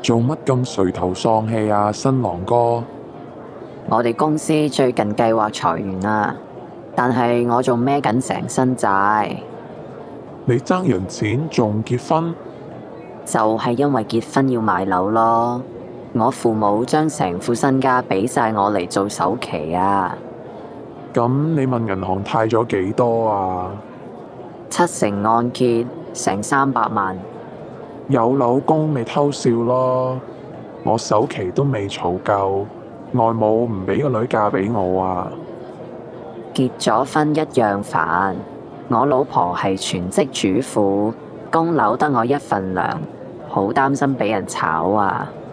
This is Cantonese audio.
做乜咁垂頭喪氣啊，新郎哥？ 我哋公司最近計劃裁員啦，但係我仲孭緊成身債， 你爭人錢仲結婚？ 就係因為結婚要買樓咯。我父母將成副身家俾晒我嚟做首期啊， 咁你問銀行貸咗幾多啊？ 70%按揭，成300萬。 有老公咪偷笑咯，我首期都未儲夠，外母唔俾個女嫁俾我啊！ 結咗婚一樣煩，我老婆係全職主婦，供樓得我一份糧，好擔心俾人炒啊！